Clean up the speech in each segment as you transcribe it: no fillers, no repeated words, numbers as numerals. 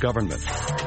government.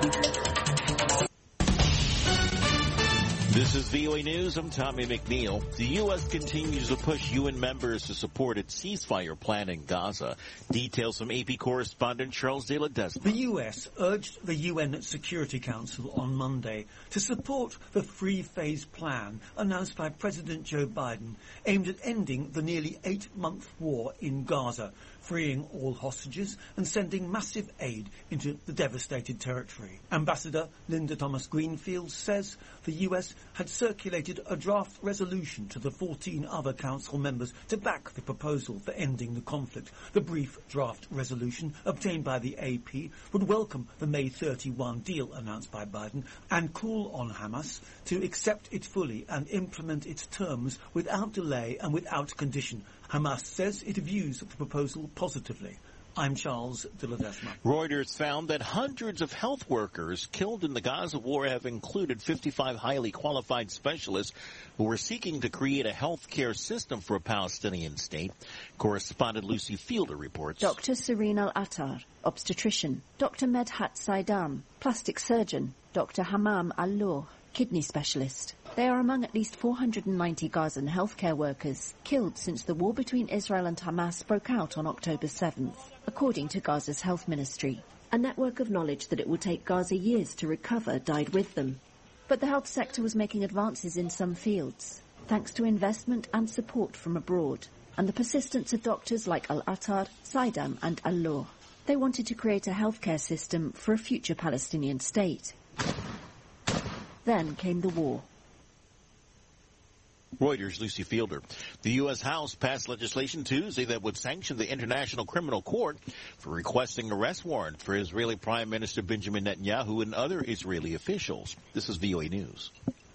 This is VOA News. I'm Tommy McNeil. The U.S. continues to push UN members to support its ceasefire plan in Gaza. Details from AP correspondent Charles de Ledesma. The U.S. urged the UN Security Council on Monday to support the three-phase plan announced by President Joe Biden, aimed at ending the nearly 8-month war in Gaza, freeing all hostages and sending massive aid into the devastated territory. Ambassador Linda Thomas-Greenfield says the U.S. had circulated a draft resolution to the 14 other council members to back the proposal for ending the conflict. The brief draft resolution obtained by the AP would welcome the May 31 deal announced by Biden and call on Hamas to accept it fully and implement its terms without delay and without condition. Hamas says it views the proposal positively. I'm Charles de Ledesma. Reuters found that hundreds of health workers killed in the Gaza war have included 55 highly qualified specialists who were seeking to create a health care system for a Palestinian state. Correspondent Lucy Fielder reports. Dr. Serene Al-Attar, obstetrician. Dr. Medhat Saidam, plastic surgeon. Dr. Hammam Al-Loh, kidney specialist. They are among at least 490 Gazan healthcare workers killed since the war between Israel and Hamas broke out on October 7th, according to Gaza's health ministry. A network of knowledge that it will take Gaza years to recover died with them. But the health sector was making advances in some fields, thanks to investment and support from abroad, and the persistence of doctors like Al-Attar, Saidam and Al-Loh. They wanted to create a healthcare system for a future Palestinian state. Then came the war. Reuters' Lucy Fielder. The U.S. House passed legislation Tuesday that would sanction the International Criminal Court for requesting arrest warrant for Israeli Prime Minister Benjamin Netanyahu and other Israeli officials. This is VOA News.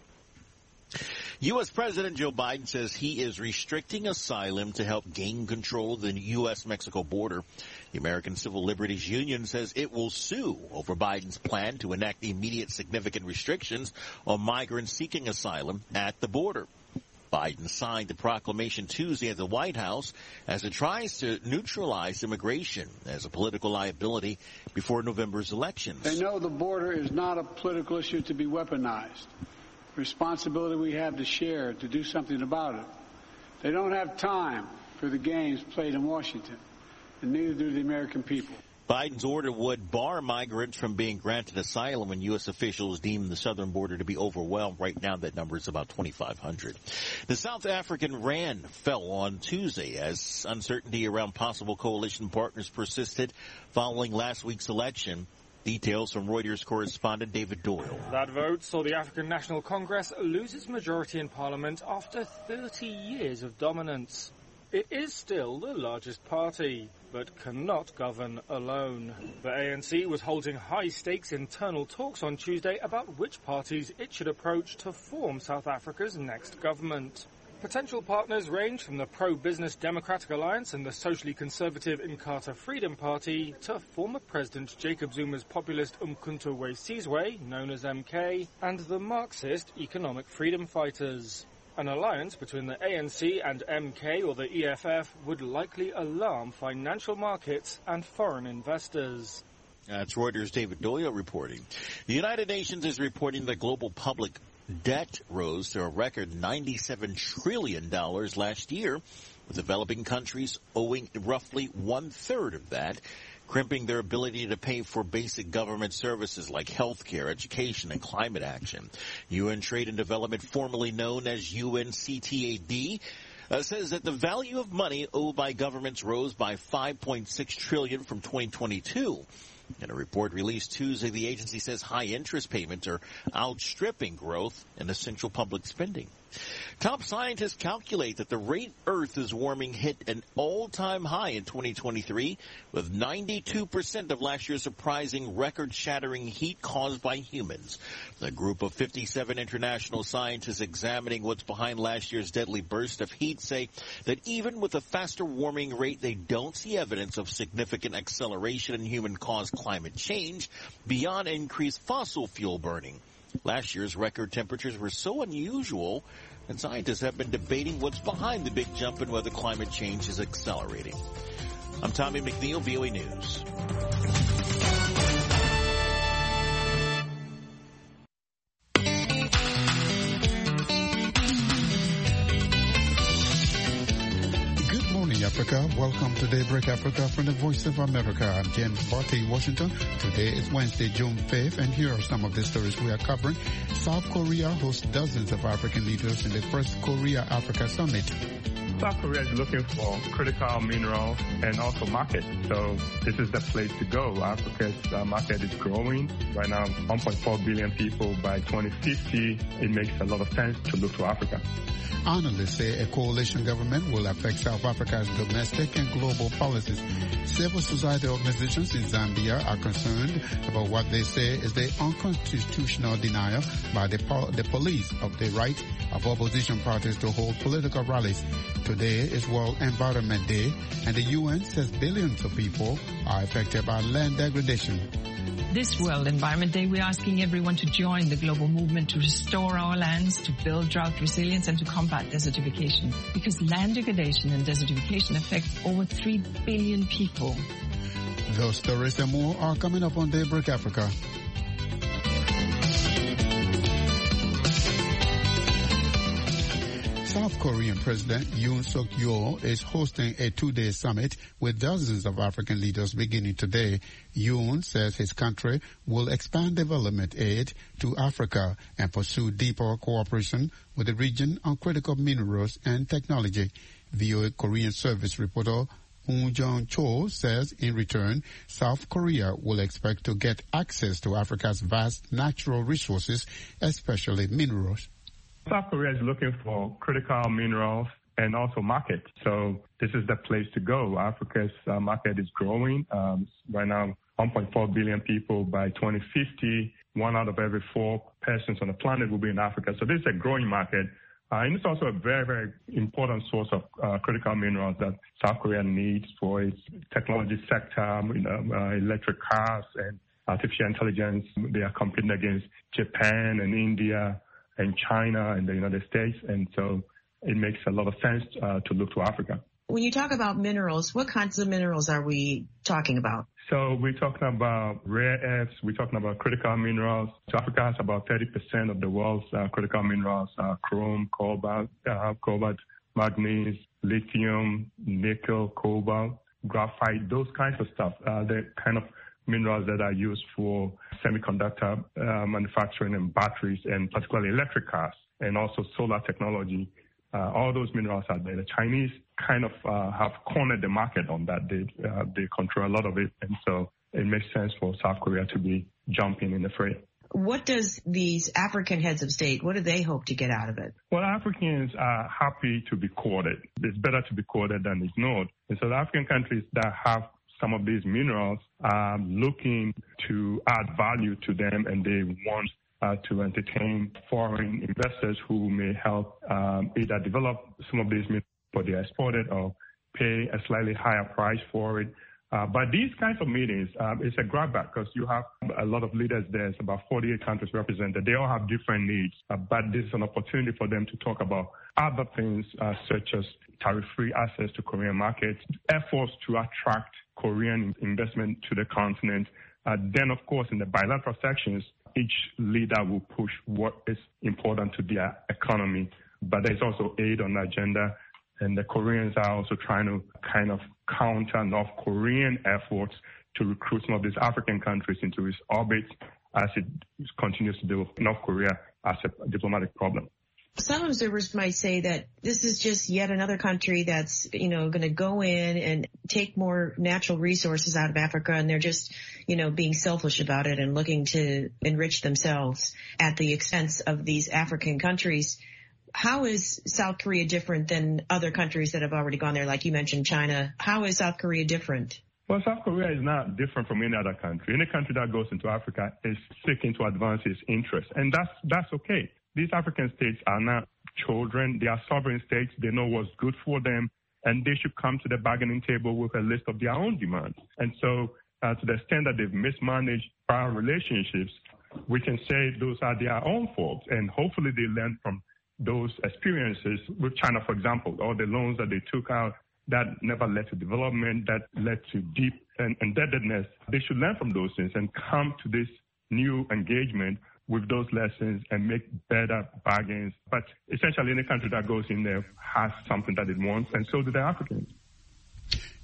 U.S. President Joe Biden says he is restricting asylum to help gain control of the U.S.-Mexico border. The American Civil Liberties Union says it will sue over Biden's plan to enact immediate significant restrictions on migrants seeking asylum at the border. Biden signed the proclamation Tuesday at the White House as it tries to neutralize immigration as a political liability before November's elections. They know the border is not a political issue to be weaponized. Responsibility we have to share to do something about it. They don't have time for the games played in Washington, and neither do the American people. Biden's order would bar migrants from being granted asylum when U.S. officials deem the southern border to be overwhelmed. Right now, that number is about 2,500. The South African rand fell on Tuesday as uncertainty around possible coalition partners persisted following last week's election. Details from Reuters correspondent David Doyle. That vote saw the African National Congress lose its majority in Parliament after 30 years of dominance. It is still the largest party, but cannot govern alone. The ANC was holding high-stakes internal talks on Tuesday about which parties it should approach to form South Africa's next government. Potential partners range from the pro-business Democratic Alliance and the socially conservative Inkatha Freedom Party to former President Jacob Zuma's populist Umkhonto we Sizwe, known as MK, and the Marxist Economic Freedom Fighters. An alliance between the ANC and MK or the EFF would likely alarm financial markets and foreign investors. That's Reuters' David Doyle reporting. The United Nations is reporting that global public debt rose to a record $97 trillion last year, with developing countries owing roughly one-third of that, crimping their ability to pay for basic government services like health care, education, and climate action. UN Trade and Development, formerly known as UNCTAD, says that the value of money owed by governments rose by $5.6 trillion from 2022. In a report released Tuesday, the agency says high interest payments are outstripping growth in essential public spending. Top scientists calculate that the rate Earth is warming hit an all-time high in 2023, with 92% of last year's surprising record-shattering heat caused by humans. The group of 57 international scientists examining what's behind last year's deadly burst of heat say that even with a faster warming rate, they don't see evidence of significant acceleration in human-caused climate change beyond increased fossil fuel burning. Last year's record temperatures were so unusual that scientists have been debating what's behind the big jump and whether climate change is accelerating. I'm Tommy McNeil, VOA News. Africa. Welcome to Daybreak Africa from the Voice of America. I'm James Barty, Washington. Today is Wednesday, June 5th, and here are some of the stories we are covering. South Korea hosts dozens of African leaders in the first Korea-Africa Summit. South Korea is looking for critical minerals and also markets. So this is the place to go. Africa's market is growing. Right now, 1.4 billion people. By 2050, it makes a lot of sense to look to Africa. Analysts say a coalition government will affect South Africa's domestic and global policies. Civil society organizations in Zambia are concerned about what they say is the unconstitutional denial by the police of the right of opposition parties to hold political rallies. Today is World Environment Day, and the UN says billions of people are affected by land degradation. This World Environment Day, we're asking everyone to join the global movement to restore our lands, to build drought resilience, and to combat desertification. Because land degradation and desertification affect over 3 billion people. Those stories and more are coming up on Daybreak Africa. South Korean President Yoon Suk-yeol is hosting a two-day summit with dozens of African leaders beginning today. Yoon says his country will expand development aid to Africa and pursue deeper cooperation with the region on critical minerals and technology. VOA Korean service reporter Woon Jong-cho says in return, South Korea will expect to get access to Africa's vast natural resources, especially minerals. South Korea is looking for critical minerals and also markets. So this is the place to go. Africa's market is growing. Right now, 1.4 billion people. By 2050, 1 out of every 4 persons on the planet will be in Africa. So this is a growing market. And it's also a very, very important source of critical minerals that South Korea needs for its technology sector, electric cars and artificial intelligence. They are competing against Japan and India and China and the United States. And so it makes a lot of sense to look to Africa. When you talk about minerals, what kinds of minerals are we talking about? So we're talking about rare earths. We're talking about critical minerals. So Africa has about 30% of the world's critical minerals, chrome, cobalt, manganese, lithium, nickel, cobalt, graphite, those kinds of stuff. The kind of minerals that are used for semiconductor manufacturing and batteries, and particularly electric cars, and also solar technology. All those minerals are there. The Chinese kind of have cornered the market on that. They control a lot of it, and so it makes sense for South Korea to be jumping in the fray. What does these African heads of state, what do they hope to get out of it? Well, Africans are happy to be courted. It's better to be courted than ignored. And so the African countries that have some of these minerals are looking to add value to them, and they want to entertain foreign investors who may help either develop some of these minerals for they exported or pay a slightly higher price for it. But these kinds of meetings, it's a grabback because you have a lot of leaders there. It's about 48 countries represented. They all have different needs, but this is an opportunity for them to talk about other things such as tariff-free access to Korean markets, efforts to attract Korean investment to the continent. Then, of course, in the bilateral sections, each leader will push what is important to their economy. But there's also aid on the agenda. And the Koreans are also trying to kind of counter North Korean efforts to recruit some of these African countries into its orbit as it continues to deal with North Korea as a diplomatic problem. Some observers might say that this is just yet another country that's, going to go in and take more natural resources out of Africa, and they're just, being selfish about it and looking to enrich themselves at the expense of these African countries. How is South Korea different than other countries that have already gone there? Like you mentioned, China. How is South Korea different? Well, South Korea is not different from any other country. Any country that goes into Africa is seeking to advance its interests, and that's okay. These African states are not children. They are sovereign states. They know what's good for them, and they should come to the bargaining table with a list of their own demands. And so to the extent that they've mismanaged prior relationships, we can say those are their own faults, and hopefully they learn from those experiences with China, for example, or the loans that they took out that never led to development, that led to deep indebtedness. They should learn from those things and come to this new engagement with those lessons and make better bargains. But essentially, any country that goes in there has something that it wants, and so do the Africans.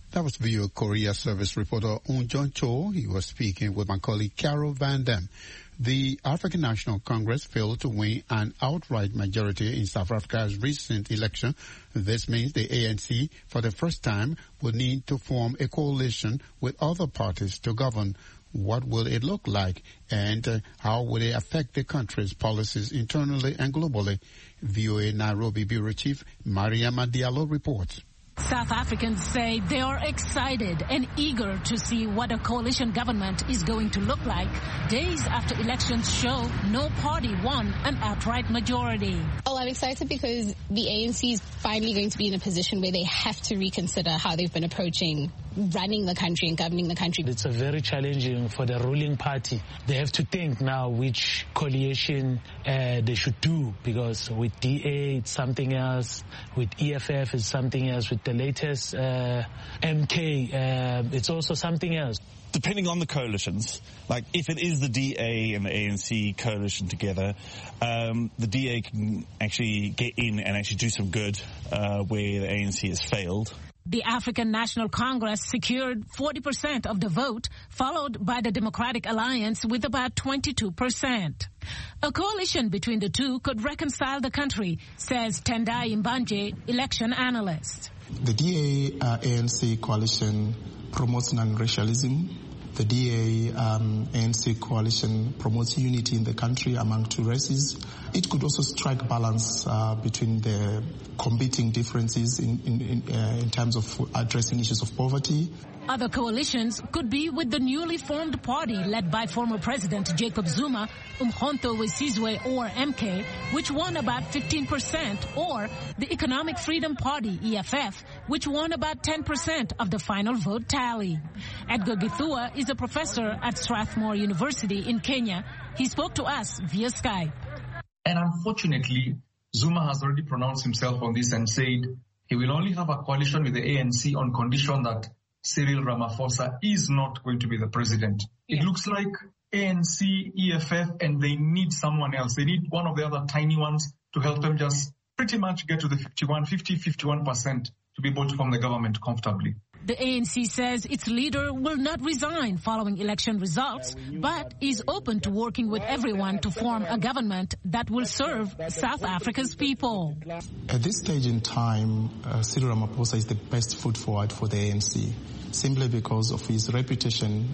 That was VOA Korea Service reporter Un Jong Cho. He was speaking with my colleague Carol Van Dam. The African National Congress failed to win an outright majority in South Africa's recent election. This means the ANC, for the first time, will need to form a coalition with other parties to govern. What will it look like, and how will it affect the country's policies internally and globally? VOA Nairobi Bureau Chief Mariama Diallo reports. South Africans say they are excited and eager to see what a coalition government is going to look like days after elections show no party won an outright majority. Oh, I'm excited because the ANC is finally going to be in a position where they have to reconsider how they've been approaching running the country and governing the country. It's a very challenging for the ruling party. They have to think now which coalition they should do, because with DA it's something else, with EFF it's something else, with the latest MK it's also something else. Depending on the coalitions, like if it is the DA and the ANC coalition together, the DA can actually get in and actually do some good where the ANC has failed. The African National Congress secured 40% of the vote, followed by the Democratic Alliance with about 22%. A coalition between the two could reconcile the country, says Tendai Mbanje, election analyst. The DA-ANC coalition promotes non-racialism. The DA-ANC coalition promotes unity in the country among two races. It could also strike balance between the competing differences in terms of addressing issues of poverty. Other coalitions could be with the newly formed party led by former President Jacob Zuma, Umkhonto weSizwe or MK, which won about 15%, or the Economic Freedom Party, EFF, which won about 10% of the final vote tally. Edgar Githua is a professor at Strathmore University in Kenya. He spoke to us via Skype. And unfortunately, Zuma has already pronounced himself on this and said he will only have a coalition with the ANC on condition that Cyril Ramaphosa is not going to be the president. Yeah. It looks like ANC, EFF, and they need someone else. They need one of the other tiny ones to help them just pretty much get to the 51% to be able to form the government comfortably. The ANC says its leader will not resign following election results, but is open to working with everyone to form a government that will serve South Africa's people. At this stage in time, Cyril Ramaphosa is the best foot forward for the ANC, simply because of his reputation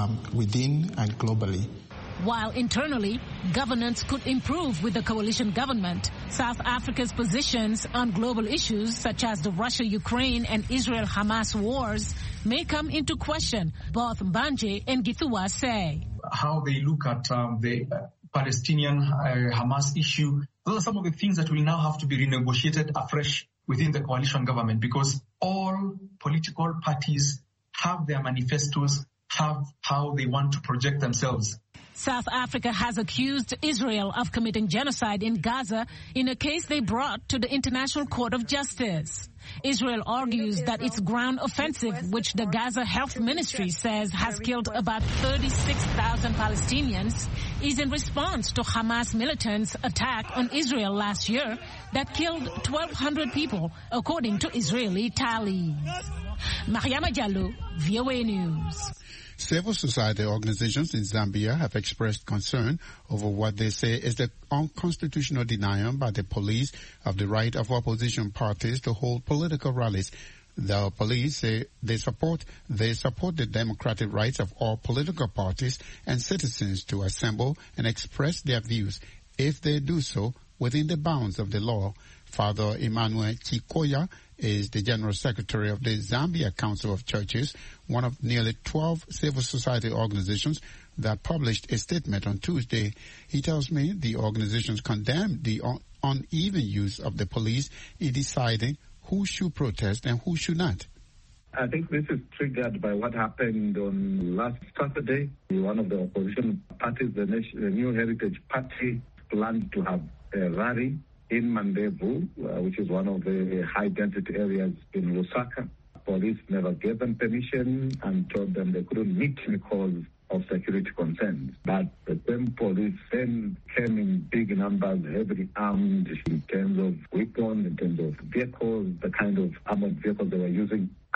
within and globally. While internally, governance could improve with the coalition government, South Africa's positions on global issues such as the Russia-Ukraine and Israel-Hamas wars may come into question, both Mbanje and Githua say. How they look at the Palestinian-Hamas issue, those are some of the things that will now have to be renegotiated afresh within the coalition government, because all political parties have their manifestos, have how they want to project themselves. South Africa has accused Israel of committing genocide in Gaza in a case they brought to the International Court of Justice. Israel argues that its ground offensive, which the Gaza Health Ministry says has killed about 36,000 Palestinians, is in response to Hamas militants' attack on Israel last year that killed 1,200 people, according to Israeli tallies. Mariama Diallo, VOA News. Civil society organizations in Zambia have expressed concern over what they say is the unconstitutional denial by the police of the right of opposition parties to hold political rallies. The police say they support the democratic rights of all political parties and citizens to assemble and express their views if they do so within the bounds of the law. Father Emmanuel Chikoya is the General Secretary of the Zambia Council of Churches, one of nearly 12 civil society organizations that published a statement on Tuesday. He tells me the organizations condemn the uneven use of the police in deciding who should protest and who should not. I think this is triggered by what happened on last Saturday. One of the opposition parties, the New Heritage Party, planned to have a rally in Mandevu, which is one of the high-density areas in Lusaka. Police never gave them permission and told them they couldn't meet because of security concerns. But the same police then came in big numbers, heavily armed in terms of weapons, in terms of vehicles, the kind of armored vehicles they were using, and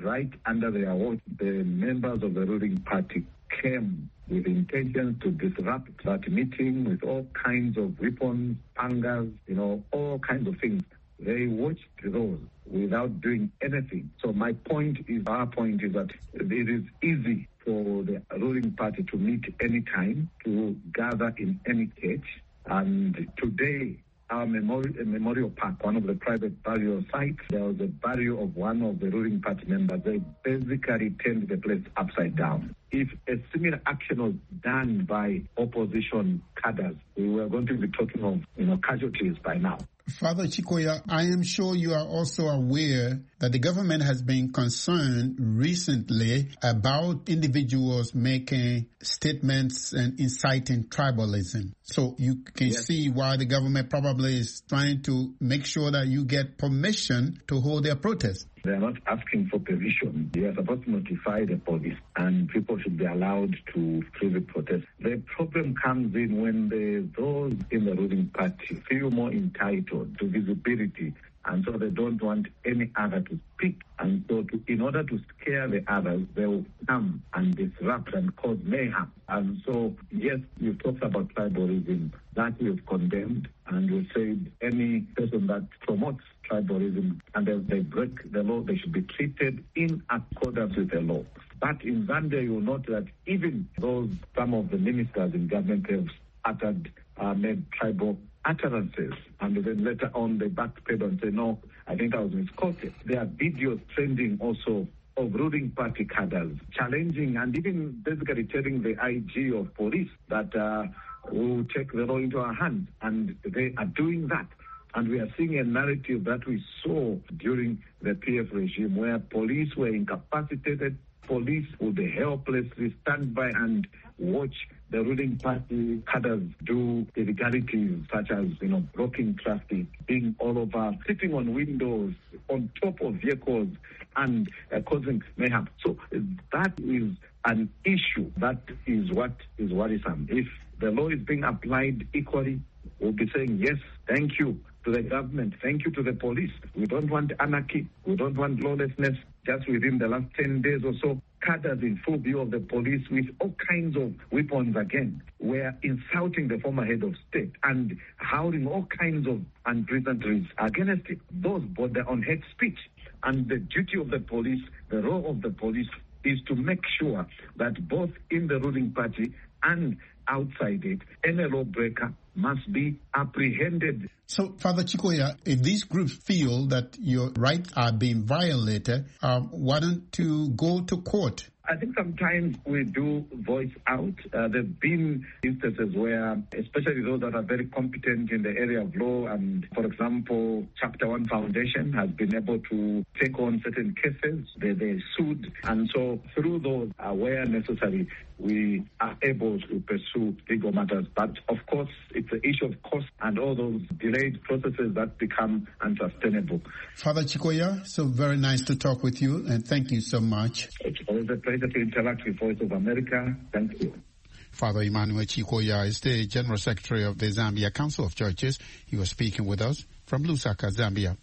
right under their watch, the members of the ruling party came with intention to disrupt that meeting with all kinds of weapons, pangas, all kinds of things. They watched those without doing anything. So our point is that it is easy for the ruling party to meet any time, to gather in any church. And today, our memorial park, one of the private burial sites, there was a burial of one of the ruling party members. They basically turned the place upside down. If a similar action was done by opposition cadres, we were going to be talking of casualties by now. Father Chikoya, I am sure you are also aware that the government has been concerned recently about individuals making statements and inciting tribalism. So you can see why the government probably is trying to make sure that you get permission to hold their protest. They are not asking for permission. They are supposed to notify the police, and people should be allowed to freely protest. The problem comes in when those in the ruling party feel more entitled to visibility, and so they don't want any other to speak. And so in order to scare the others, they will come and disrupt and cause mayhem. And so, yes, you talked about tribalism. That we've condemned, and we said any person that promotes tribalism and they break the law, they should be treated in accordance with the law. But in Zambia, you'll note that even some of the ministers in government have made tribal utterances, and then later on they backpedal and say, no, I think I was misquoted. There are videos trending also of ruling party cadres challenging and even basically telling the IG of police that we'll take the law into our hands, and they are doing that. And we are seeing a narrative that we saw during the PF regime where police were incapacitated, police would helplessly stand by and watch the ruling party cadres do illegalities such as, blocking traffic, being all over, sitting on windows, on top of vehicles, and causing mayhem. So that is an issue. That is what is worrisome. If the law is being applied equally, we'll be saying, yes, thank you to the government, thank you to the police. We don't want anarchy, we don't want lawlessness. Just within the last 10 days or so, cadres in full view of the police with all kinds of weapons again were insulting the former head of state and howling all kinds of unpleasantries against it. Those border on hate speech. And the duty of the police, the role of the police, is to make sure that both in the ruling party and outside it, any lawbreaker must be apprehended. So, Father Chikoya, if these groups feel that your rights are being violated, why don't you go to court? I think sometimes we do voice out. There have been instances where, especially those that are very competent in the area of law, and for example, Chapter 1 Foundation has been able to take on certain cases. They sued. And so through those, where necessary, we are able to pursue legal matters. But of course, it's an issue of cost and all those delayed processes that become unsustainable. Father Chikoya, so very nice to talk with you, and thank you so much. It's always a pleasure to interact with Voice of America. Thank you. Father Emmanuel Chikoya is the General Secretary of the Zambia Council of Churches. He was speaking with us from Lusaka, Zambia.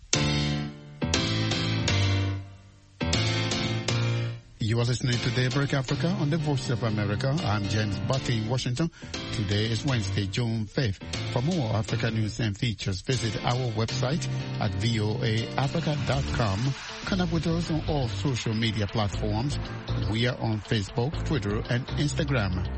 You are listening to Daybreak Africa on the Voice of America. I'm James Bucky in Washington. Today is Wednesday, June 5th. For more Africa news and features, visit our website at voaafrica.com. Connect with us on all social media platforms. We are on Facebook, Twitter, and Instagram.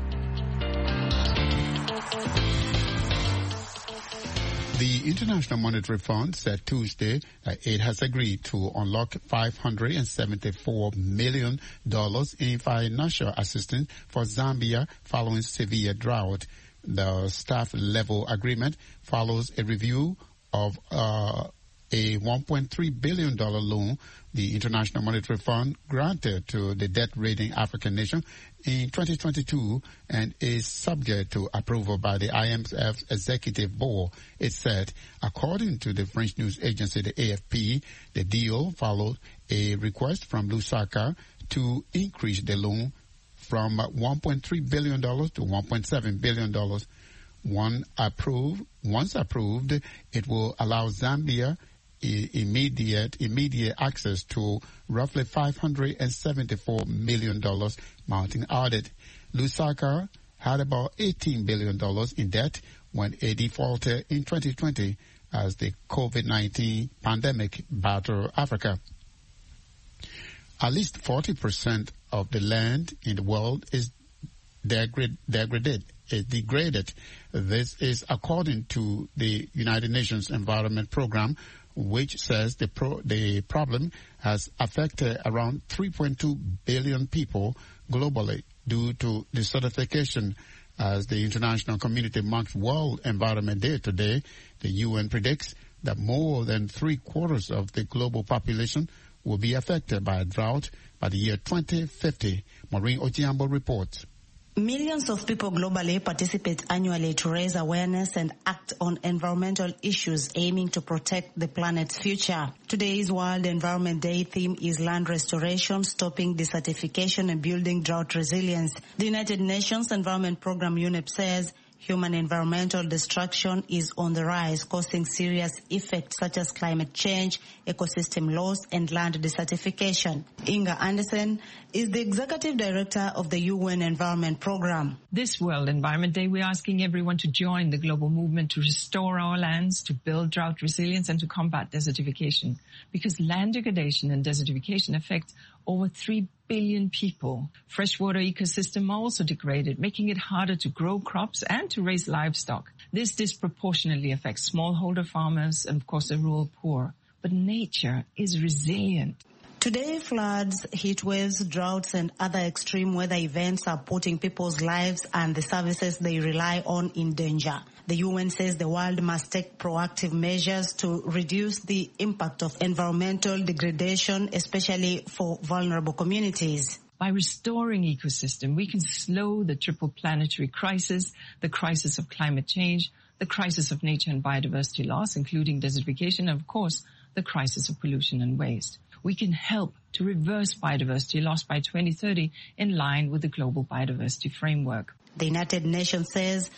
The International Monetary Fund said Tuesday that it has agreed to unlock $574 million in financial assistance for Zambia following severe drought. The staff-level agreement follows a review of a $1.3 billion loan the International Monetary Fund granted to the debt-rating African nation in 2022 and is subject to approval by the IMF's Executive Board. It said, according to the French news agency, the AFP, the deal followed a request from Lusaka to increase the loan from $1.3 billion to $1.7 billion. Once approved, it will allow Zambia immediate access to roughly $574 million, Martin added. Lusaka had about $18 billion in debt when it defaulted in 2020 as the COVID-19 pandemic battered Africa. At least 40% of the land in the world is degraded. This is according to the United Nations Environment Program, which says the problem has affected around 3.2 billion people globally due to desertification. As the international community marks World Environment Day today, the UN predicts that more than 3/4 of the global population will be affected by a drought by the year 2050. Maureen Ojiambo reports. Millions of people globally participate annually to raise awareness and act on environmental issues aiming to protect the planet's future. Today's World Environment Day theme is land restoration, stopping desertification and building drought resilience. The United Nations Environment Program UNEP says human environmental destruction is on the rise, causing serious effects such as climate change, ecosystem loss, and land desertification. Inga Anderson is the Executive Director of the UN Environment Program. This World Environment Day, we're asking everyone to join the global movement to restore our lands, to build drought resilience, and to combat desertification. Because land degradation and desertification affect over 3 billion people. Freshwater ecosystem are also degraded, making it harder to grow crops and to raise livestock. This disproportionately affects smallholder farmers and, of course, the rural poor. But nature is resilient. Today, floods, heat waves, droughts, and other extreme weather events are putting people's lives and the services they rely on in danger. The UN says the world must take proactive measures to reduce the impact of environmental degradation, especially for vulnerable communities. By restoring ecosystem, we can slow the triple planetary crisis, the crisis of climate change, the crisis of nature and biodiversity loss, including desertification, and of course, the crisis of pollution and waste. We can help to reverse biodiversity loss by 2030 in line with the Global Biodiversity Framework. The United Nations says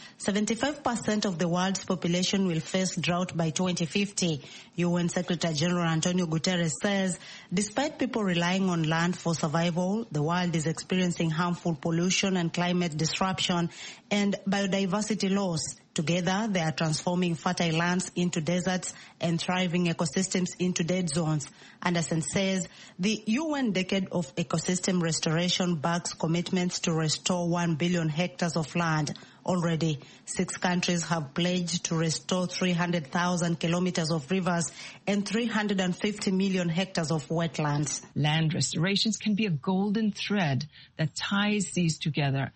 75% of the world's population will face drought by 2050. UN Secretary General Antonio Guterres says despite people relying on land for survival, the world is experiencing harmful pollution and climate disruption and biodiversity loss. Together, they are transforming fertile lands into deserts and thriving ecosystems into dead zones. Anderson says the UN Decade of Ecosystem Restoration backs commitments to restore 1 billion hectares of land. Already, 6 countries have pledged to restore 300,000 kilometers of rivers and 350 million hectares of wetlands. Land restorations can be a golden thread that ties together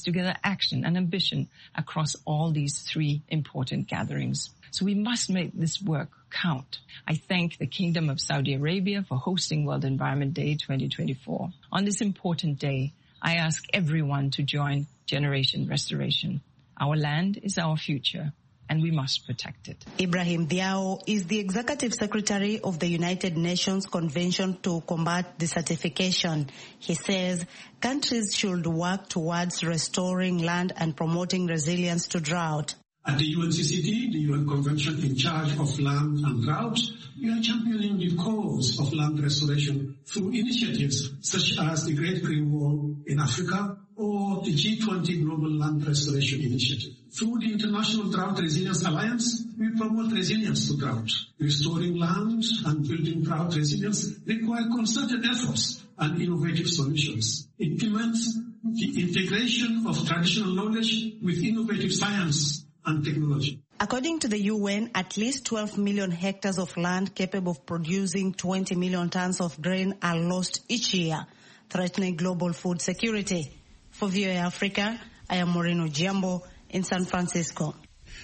action and ambition across all these 3 important gatherings. So we must make this work count. I thank the Kingdom of Saudi Arabia for hosting World Environment Day 2024. On this important day, I ask everyone to join Generation Restoration. Our land is our future, and we must protect it. Ibrahim Diao is the Executive Secretary of the United Nations Convention to Combat Desertification. He says countries should work towards restoring land and promoting resilience to drought. At the UNCCT, the UN Convention in charge of land and drought, we are championing the cause of land restoration through initiatives such as the Great Green Wall in Africa or the G20 Global Land Restoration Initiative. Through the International Drought Resilience Alliance, we promote resilience to drought. Restoring land and building drought resilience require concerted efforts and innovative solutions. It implements the integration of traditional knowledge with innovative science and technology. According to the UN, at least 12 million hectares of land capable of producing 20 million tons of grain are lost each year, threatening global food security. For VOA Africa, I am Maureen Ojiambo in San Francisco.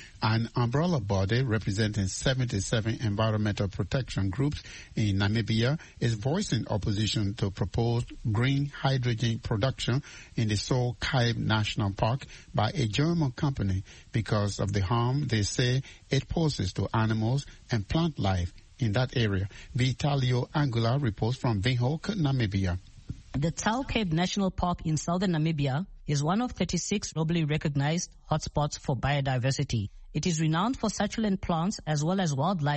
An umbrella body representing 77 environmental protection groups in Namibia is voicing opposition to proposed green hydrogen production in the Sol Kaib National Park by a German company because of the harm they say it poses to animals and plant life in that area. Vitalio Angula reports from Windhoek, Namibia. The Sol Kaib National Park in southern Namibia is one of 36 globally recognized hotspots for biodiversity. It is renowned for succulent plants as well as wildlife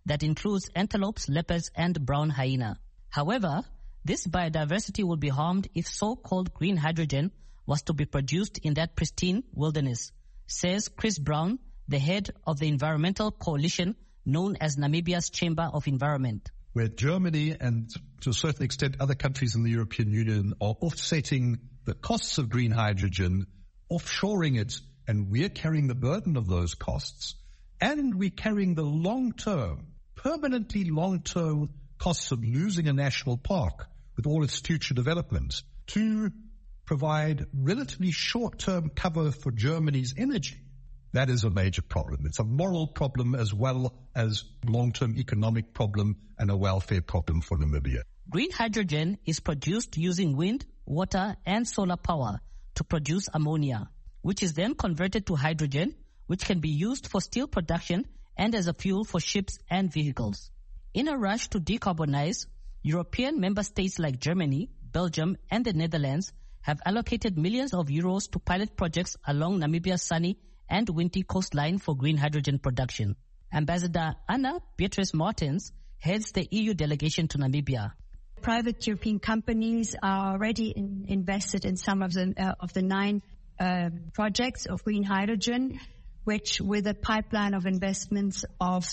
that includes antelopes, leopards, and brown hyena. However, this biodiversity will be harmed if so-called green hydrogen was to be produced in that pristine wilderness, says Chris Brown, the head of the environmental coalition known as Namibia's Chamber of Environment. Where Germany and to a certain extent other countries in the European Union are offsetting the costs of green hydrogen, offshoring it, and we're carrying the burden of those costs, and we're carrying the long-term, permanently long-term costs of losing a national park with all its future development to provide relatively short-term cover for Germany's energy. That is a major problem. It's a moral problem as well as long-term economic problem and a welfare problem for Namibia. Green hydrogen is produced using wind, water, and solar power to produce ammonia, which is then converted to hydrogen, which can be used for steel production and as a fuel for ships and vehicles. In a rush to decarbonize, European member states like Germany, Belgium, and the Netherlands have allocated millions of euros to pilot projects along Namibia's sunny and windy coastline for green hydrogen production. Ambassador Anna Beatrice Martens heads the EU delegation to Namibia. Private European companies are already invested in some of the 9 projects of green hydrogen, which with a pipeline of investments of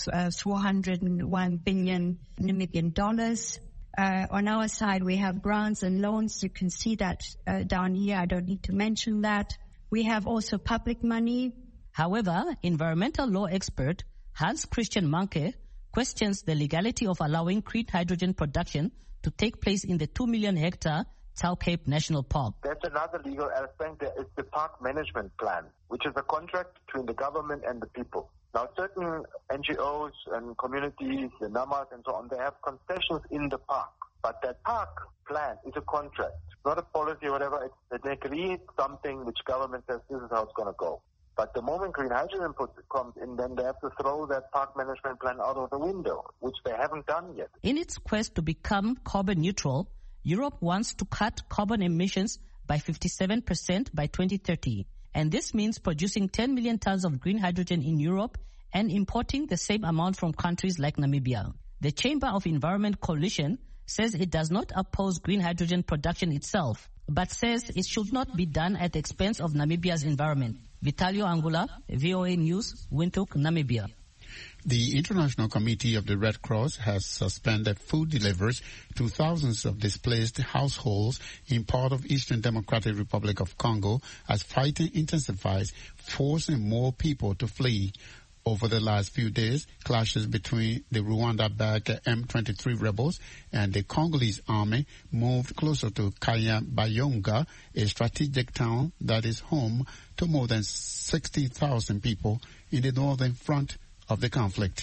401 billion Namibian dollars. On our side, we have grants and loans. You can see that down here. I don't need to mention that. We have also public money. However, environmental law expert Hans Christian Manke questions the legality of allowing green hydrogen production to take place in the 2 million hectare Tau Cape National Park. That's another legal aspect. There is the park management plan, which is a contract between the government and the people. Now, certain NGOs and communities, the NAMAs and so on, they have concessions in the park. But that park plan is a contract, not a policy or whatever. They create something which government says this is how it's going to go. But the moment green hydrogen comes in, then they have to throw that park management plan out of the window, which they haven't done yet. In its quest to become carbon neutral, Europe wants to cut carbon emissions by 57% by 2030. And this means producing 10 million tons of green hydrogen in Europe and importing the same amount from countries like Namibia. The Chamber of Environment Coalition says it does not oppose green hydrogen production itself, but says it should not be done at the expense of Namibia's environment. Vitalio Angula, VOA News, Windhoek, Namibia. The International Committee of the Red Cross has suspended food deliveries to thousands of displaced households in part of Eastern Democratic Republic of Congo as fighting intensifies, forcing more people to flee. Over the last few days, clashes between the Rwanda-backed M23 rebels and the Congolese army moved closer to Kanyabayonga, a strategic town that is home to more than 60,000 people in the northern front of the conflict.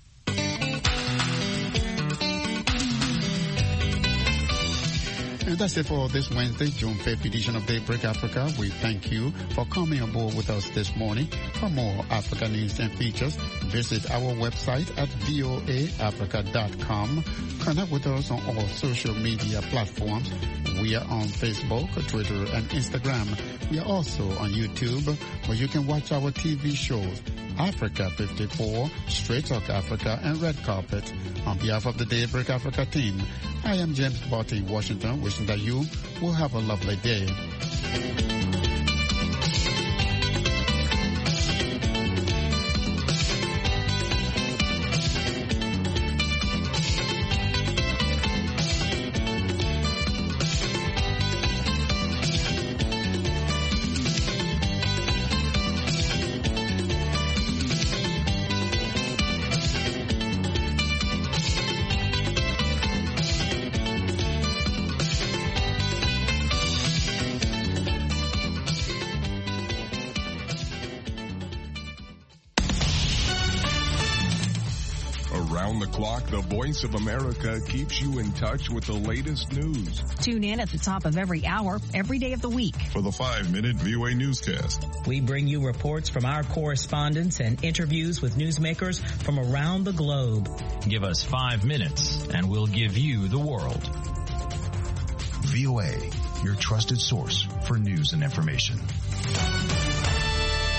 And that's it for this Wednesday, June 5th edition of Daybreak Africa. We thank you for coming aboard with us this morning. For more Africa news and features, visit our website at voaafrica.com. Connect with us on all social media platforms. We are on Facebook, Twitter, and Instagram. We are also on YouTube, where you can watch our TV shows, Africa 54, Straight Talk Africa, and Red Carpet. On behalf of the Daybreak Africa team, I am James Barty in Washington, wishing that you will have a lovely day. Around the clock, the Voice of America keeps you in touch with the latest news. Tune in at the top of every hour, every day of the week. For the 5-minute VOA newscast. We bring you reports from our correspondents and interviews with newsmakers from around the globe. Give us 5 minutes and we'll give you the world. VOA, your trusted source for news and information.